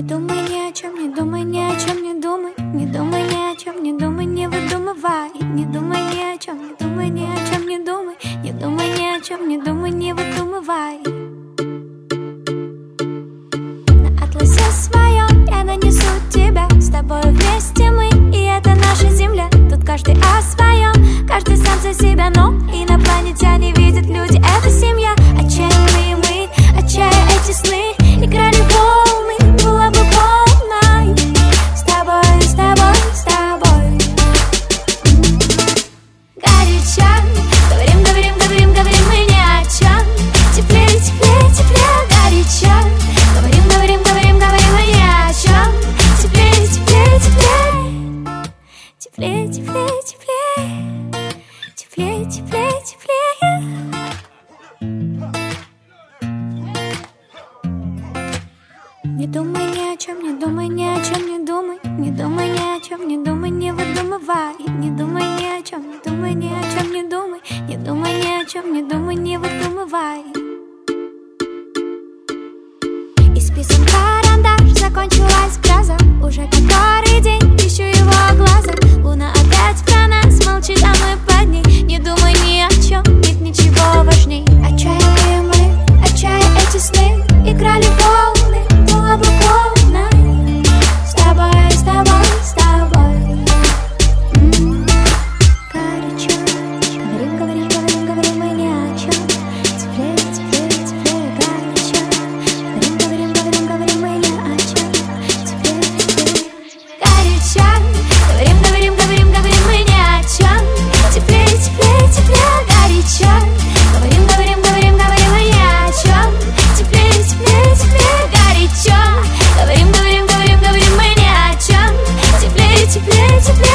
думай ни о чем, не думай ни о чем, не думай. Не думай ни о чем, не думай, не выдумывай. Не думай ни о чем, не думай ни о чем, не думай. Не думай ни о чем, не думай, не выдумывай. На атласе своем я нанесу тебя. С тобой вместе мы, и это наша земля. Тут каждый о своем, каждый сам за себя. Но инопланетяне видят люди, это семья. Отчаянные мы, отчая эти сны. Играли волны, было бы волной. С тобой, с тобой, с тобой. Горячо, говорим, говорим, говорим, говорим мы ни о чем. Теплее, теплее, теплее, горячо. Говорим, говорим, говорим, говорим мы ни о чем. Теплее, теплее, теплее. Теплее, теплее, теплее. Теплее, теплее, теплее. Не думай ни о чем, не думай ни о чем, не думай. Не думай ни о чем, не думай, не выдумывай. Не думай ни о чем, не думай ни о чем, не думай. Не думай ни о чем, не думай, не выдумывай. Исписан карандаш, закончилась гроза. Уже который день ищу его глаза. Луна опять про нас молчит, а мы под ней. Не думай ни о чем, нет ничего важней. Отчаянные мы, отчая эти сны. Играли волны, было бы волной. С тобой, с тобой, с тобой. Горячо. Говорим, говорим, говорим, говорим мы ни о чем. Теплее, теплее, теплее, горячо. Говорим, говорим, говорим, говорим мы ни о чем. Теплее, теплее, горячо. Говорим, говорим, говорим, говорим мы ни о чем. Теплее, теплее, теплее, горячо. Говорим, говорим, говорим, говорим мы ни о чем. Теплее, теплее, теплее, горячо. Говорим, говорим, говорим, говорим мы ни о чем. Теплее, теплее, теплее.